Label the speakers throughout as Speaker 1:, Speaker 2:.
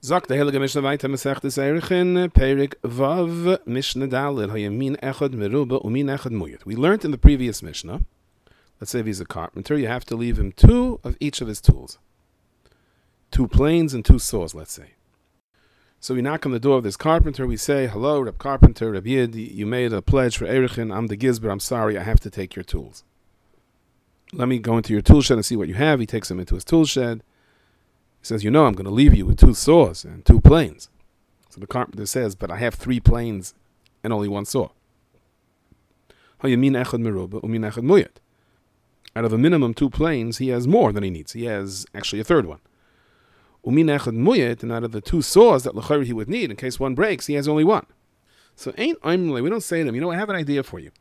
Speaker 1: Sagt der Heilige Mishnah weiter, Masechtes Erechin, Perik Vav, Mishnah Daled, Hayamin Echad Meruba, Umin Echad Muyat. We learned in the previous Mishnah, let's say if he's a carpenter, you have to leave him 2 of each of his tools. 2 planes and 2 saws, let's say. So we knock on the door of this carpenter, we say, hello, Reb Carpenter, Reb Yid, you made a pledge for Erechin, I'm the Gizber, I'm sorry, I have to take your tools. Let me go into your tool shed and see what you have. He takes him into his tool shed. He says, I'm going to leave you with 2 saws and 2 planes. So the carpenter says, but I have 3 planes and only 1 saw. Out of a minimum 2 planes, he has more than he needs. He has actually a 3rd one. And out of the 2 saws that l'chayr he would need, in case one breaks, he has only 1. So we don't say to him, I have an idea for you.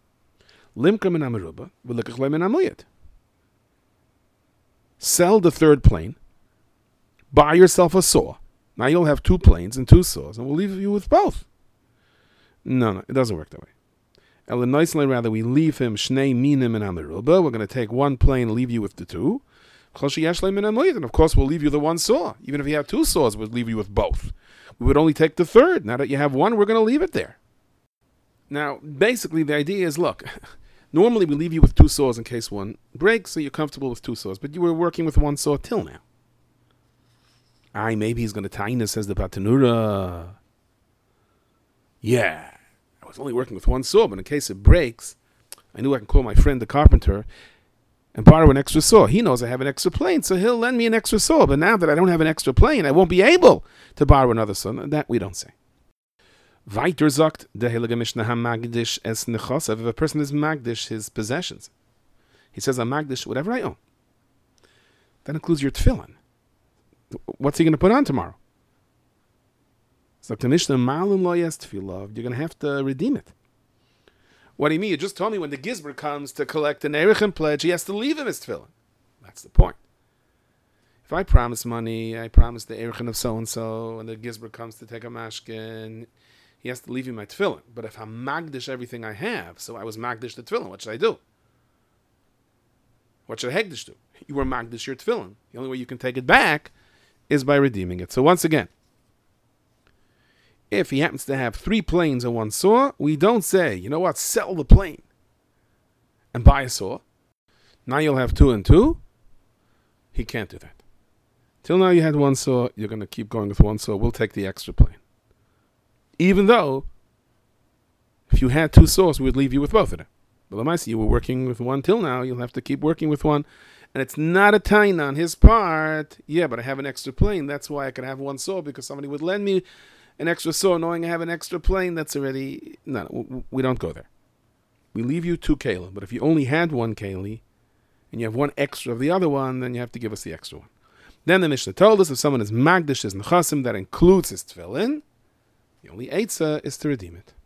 Speaker 1: Sell the 3rd plane, buy yourself a saw. Now you'll have 2 planes and 2 saws, and we'll leave you with both. No, it doesn't work that way. Rather, we leave him shnei minim and amiruba. We're going to take 1 plane, leave you with the 2. And of course, we'll leave you the 1 saw. Even if you have 2 saws, we'll leave you with both. We would only take the 3rd. Now that you have 1, we're going to leave it there. Now, basically, the idea is, look, normally we leave you with 2 saws in case one breaks, so you're comfortable with 2 saws. But you were working with 1 saw till now. Maybe he's going to taina, says the Patanura. Yeah, I was only working with 1 saw, but in case it breaks, I knew I can call my friend the carpenter and borrow an extra saw. He knows I have an extra plane, so he'll lend me an extra saw. But now that I don't have an extra plane, I won't be able to borrow another saw. That we don't say. Weiter sagt der Heilige Mishnah magdish es nechasav. If a person is magdish his possessions, he says, I'm magdish whatever I own. That includes your tefillin. What's he going to put on tomorrow? Sagt der Mishnah malum lo yes tefillah. You're going to have to redeem it. What do you mean? You just told me when the Gizber comes to collect an Erechin pledge, he has to leave him his tefillin. That's the point. If I promise money, I promise the Erechin of so-and-so, and the Gizber comes to take a mashkin, he has to leave me my tefillin. But if I'm magdish everything I have, so I was magdish the tefillin, what should I do? What should a hegdish do? You were magdish your tefillin. The only way you can take it back is by redeeming it. So once again, if he happens to have 3 planes and 1 saw, we don't say, you know what, sell the plane and buy a saw. Now you'll have 2 and 2. He can't do that. Till now you had 1 saw, you're going to keep going with 1 saw. We'll take the extra plane. Even though, if you had 2 saws, we would leave you with both of them. But Lamaisi, you were working with 1 till now, you'll have to keep working with 1. And it's not a taina on his part. Yeah, but I have an extra plane. That's why I can have 1 saw, because somebody would lend me an extra saw, knowing I have an extra plane. That's already... No, we don't go there. We leave you 2 keli. But if you only had 1 keli, and you have 1 extra of the other one, then you have to give us the extra one. Then the Mishnah told us if someone is magdish his nechasim, that includes his tefillin, the only eitzah is to redeem it.